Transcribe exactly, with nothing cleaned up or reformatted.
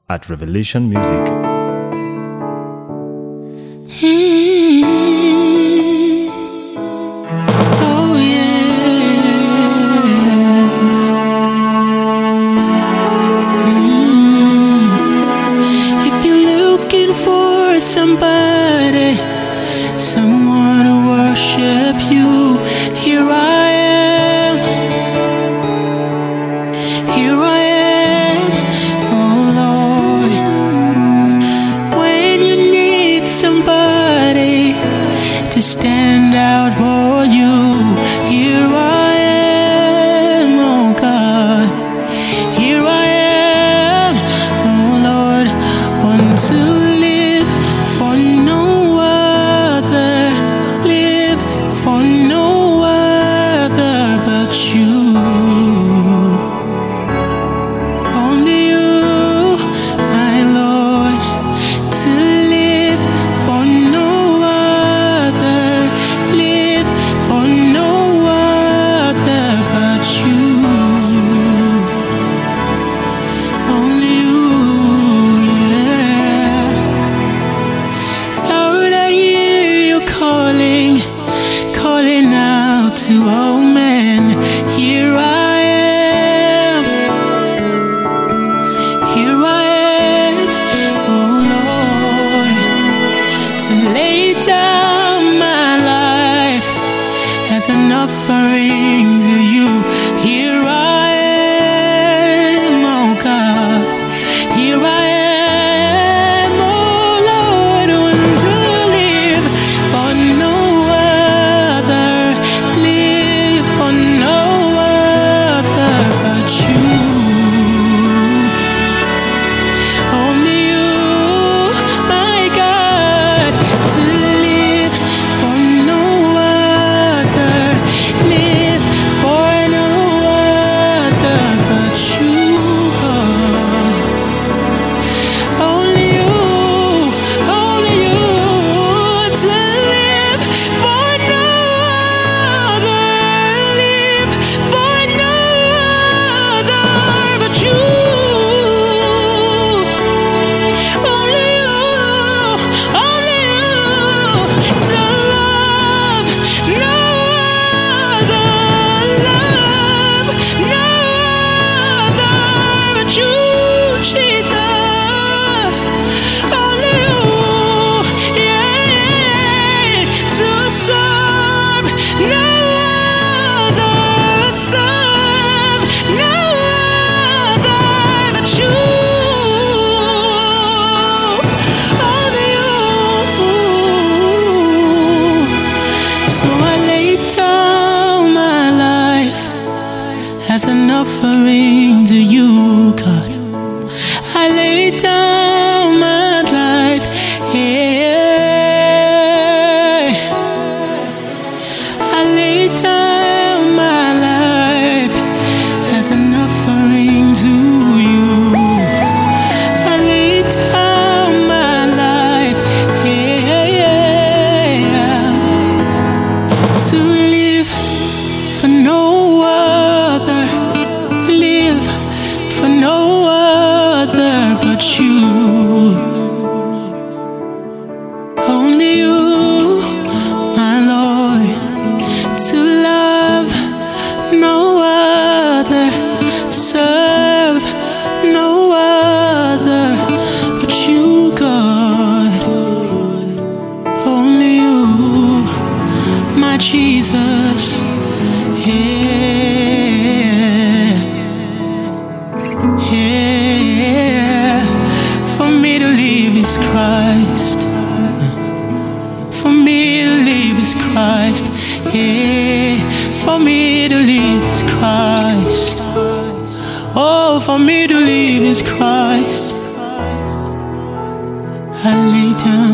at Revelation Music. Oh yeah. If you're looking for somebody, someone to worship you, here I am. Here I am, oh Lord. When you need somebody to stand out for you, here I am, oh God. Here I am, oh Lord. Want to live for no other, live for no other but you. Only you, my Lord. To live for no other, live for no other but you. Only you, yeah. Lord, I hear you calling, calling out to all men. Here I am, here I am, oh Lord, to lay down my life as an offering to you. Here I am, oh God. Here I am, oh Lord, want to live for no other, live for no other but you. Only you, my God, to live for no other, live for no other but you. Only you, only you, to live for no other, live for no other but you. Only you, only you, to love no other, love no other but you, Jesus. Only you, yeah, to serve no other, serve no other but you. Only you. So I lay down my life as an offering to you, God. I lay down my life, yeah. I lay down my life as an offering to you. I lay down my life, yeah, to live for no other, live for no other but you. Only you, my Lord, to love no other, serve no other but you, God. Only you, my Jesus, yeah, yeah. For me to live is Christ, for me to live is Christ, yeah. For me to live is Christ, oh, for me to live is Christ. I lay down